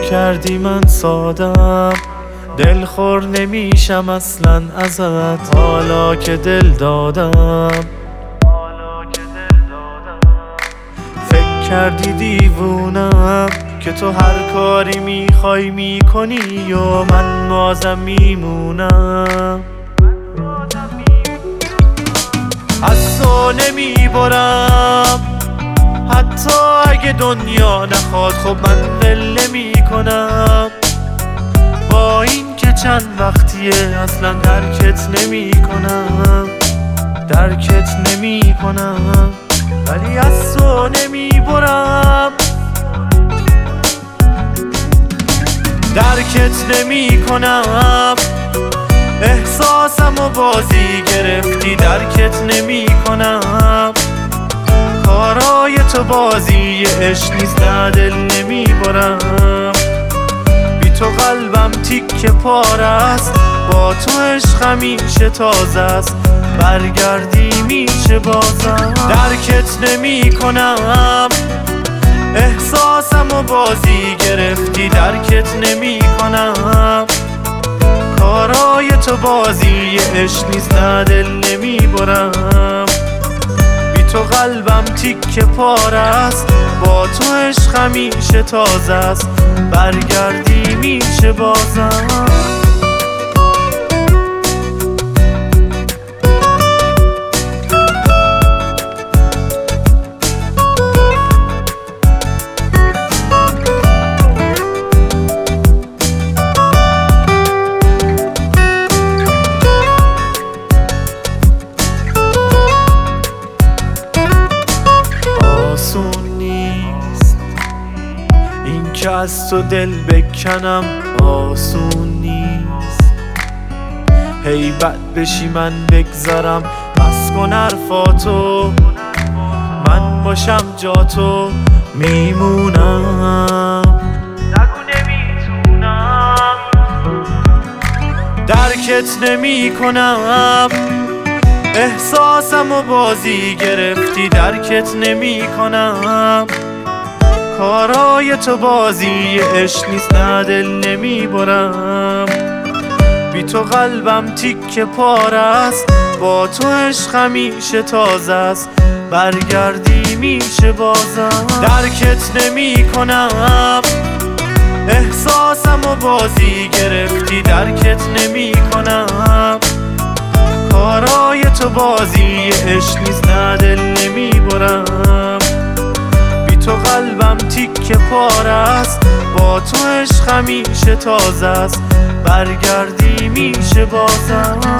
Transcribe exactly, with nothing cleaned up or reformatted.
کردی من سادم، دلخور نمیشم اصلا ازت حالا که دل دادم. فکر کردی دیوونم که تو هر کاری میخوای میکنی و من بازم میمونم. از تو نمیبرم حتی اگه دنیا نخواد، خب من ول نمیکنم. با این که چند وقتیه اصلا درکت نمیکنم، درکت نمیکنم، ولی از تو نمیبرم، درکت نمیکنم. احساسم و بازی گرفتی، درکت نمیکنم. کارای تو بازی عشق نیست، نه دل نمیبرم. بی تو قلبم تیکه پاره است، با تو عشق همیشه تازه است. برگردی میشه بازم، درکت نمیکنم. احساسم و بازی گرفتی، درکت نمیکنم. کارای تو بازی عشق نیست، نه دل نمیبرم. بی تو قلبم تیکه پاره است، با تو عشق همیشه تازه است. برگردی میشه بازم. این که از تو دل بکنم آسون نیست، هیبت بشی من بگذارم. بس کن حرفاتو، من باشم جا تو میمونم. نگو نمیتونم، درکت نمیکنم. احساسم و بازی گرفتی، درکت نمیکنم. کارای تو بازی عشق نیست، نه دل نمیبرم. بی تو قلبم تیکه پاره است، با تو عشق همیشه تازه است. برگردی میشه بازم، درکت نمیکنم. احساسم و بازی گرفتی، درکت نمیکنم. کارای تو بازی عشق نیست، نه دل نمیبرم. تو قلبم تیکه پاره است، با تو عشق همیشه تازه است. برگردی میشه بازم.